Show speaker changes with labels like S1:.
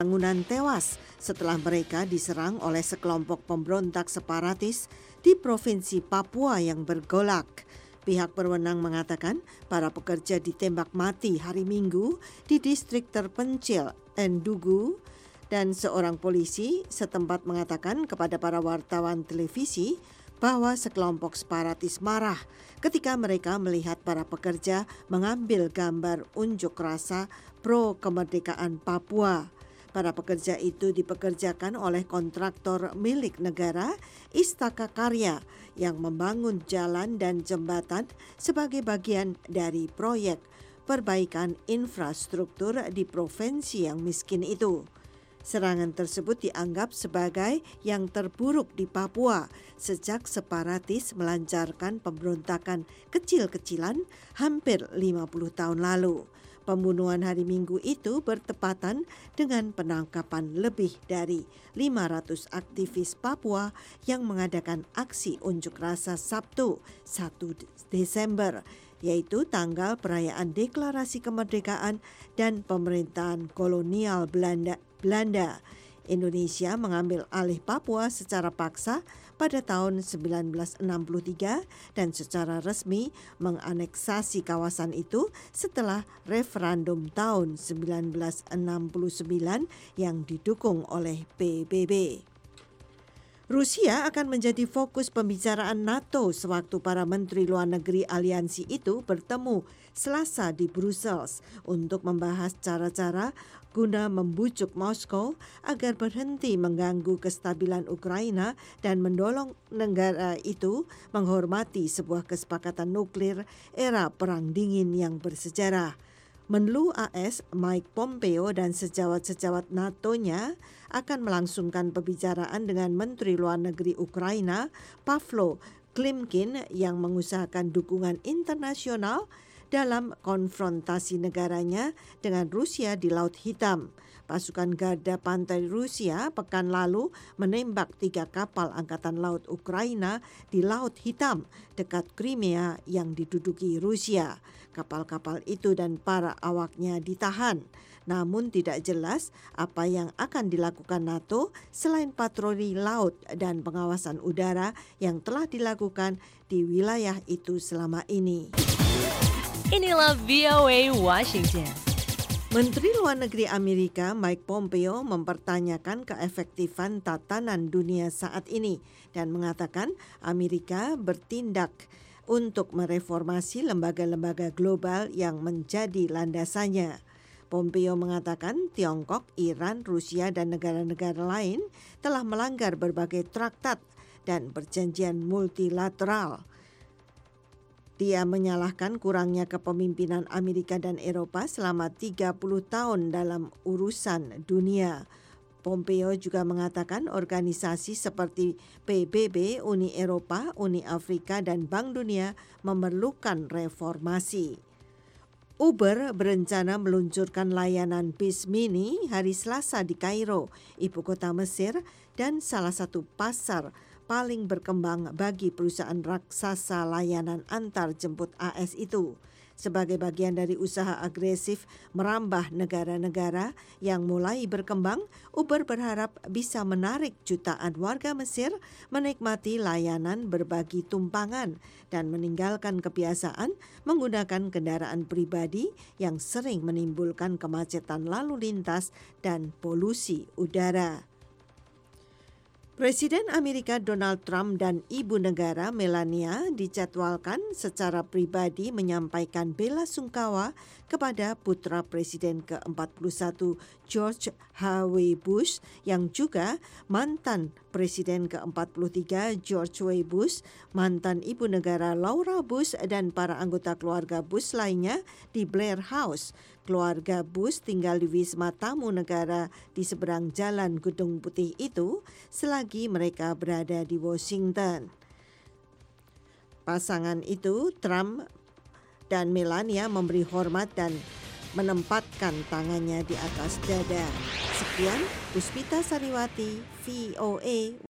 S1: bangunan tewas setelah mereka diserang oleh sekelompok pemberontak separatis di Provinsi Papua yang bergolak. Pihak berwenang mengatakan para pekerja ditembak mati hari Minggu di distrik terpencil Endugu, dan seorang polisi setempat mengatakan kepada para wartawan televisi bahwa sekelompok separatis marah ketika mereka melihat para pekerja mengambil gambar unjuk rasa pro kemerdekaan Papua. Para pekerja itu dipekerjakan oleh kontraktor milik negara Istaka Karya yang membangun jalan dan jembatan sebagai bagian dari proyek perbaikan infrastruktur di provinsi yang miskin itu. Serangan tersebut dianggap sebagai yang terburuk di Papua sejak separatis melancarkan pemberontakan kecil-kecilan hampir 50 tahun lalu. Pembunuhan hari Minggu itu bertepatan dengan penangkapan lebih dari 500 aktivis Papua yang mengadakan aksi unjuk rasa Sabtu 1 Desember, yaitu tanggal perayaan deklarasi kemerdekaan dan pemerintahan kolonial Belanda. Indonesia mengambil alih Papua secara paksa pada tahun 1963 dan secara resmi menganeksasi kawasan itu setelah referendum tahun 1969 yang didukung oleh PBB. Rusia akan menjadi fokus pembicaraan NATO sewaktu para menteri luar negeri aliansi itu bertemu Selasa di Brussels untuk membahas cara-cara guna membujuk Moskow agar berhenti mengganggu kestabilan Ukraina dan mendorong negara itu menghormati sebuah kesepakatan nuklir era Perang Dingin yang bersejarah. Menlu AS Mike Pompeo dan sejawat-sejawat NATO-nya akan melangsungkan pembicaraan dengan Menteri Luar Negeri Ukraina Pavlo Klimkin yang mengusahakan dukungan internasional dalam konfrontasi negaranya dengan Rusia di Laut Hitam. Pasukan Garda Pantai Rusia pekan lalu menembak 3 kapal Angkatan Laut Ukraina di Laut Hitam dekat Crimea yang diduduki Rusia. Kapal-kapal itu dan para awaknya ditahan. Namun tidak jelas apa yang akan dilakukan NATO selain patroli laut dan pengawasan udara yang telah dilakukan di wilayah itu selama ini.
S2: Inilah VOA Washington.
S1: Menteri Luar Negeri Amerika Mike Pompeo mempertanyakan keefektifan tatanan dunia saat ini dan mengatakan Amerika bertindak untuk mereformasi lembaga-lembaga global yang menjadi landasannya. Pompeo mengatakan Tiongkok, Iran, Rusia, dan negara-negara lain telah melanggar berbagai traktat dan perjanjian multilateral. Dia menyalahkan kurangnya kepemimpinan Amerika dan Eropa selama 30 tahun dalam urusan dunia. Pompeo juga mengatakan organisasi seperti PBB, Uni Eropa, Uni Afrika, dan Bank Dunia memerlukan reformasi. Uber berencana meluncurkan layanan bis mini hari Selasa di Kairo, ibu kota Mesir, dan salah satu pasar paling berkembang bagi perusahaan raksasa layanan antar jemput AS itu. Sebagai bagian dari usaha agresif merambah negara-negara yang mulai berkembang, Uber berharap bisa menarik jutaan warga Mesir menikmati layanan berbagi tumpangan dan meninggalkan kebiasaan menggunakan kendaraan pribadi yang sering menimbulkan kemacetan lalu lintas dan polusi udara. Presiden Amerika Donald Trump dan ibu negara Melania dijadwalkan secara pribadi menyampaikan bela sungkawa kepada putra Presiden ke-41 George H.W. Bush yang juga mantan Presiden ke-43 George W. Bush, mantan ibu negara Laura Bush, dan para anggota keluarga Bush lainnya di Blair House. Keluarga Bush tinggal di wisma tamu negara di seberang jalan Gedung Putih itu selagi mereka berada di Washington. Pasangan itu, Trump dan Melania, memberi hormat dan menempatkan tangannya di atas dada. Sekian, Puspita Sariwati, VOA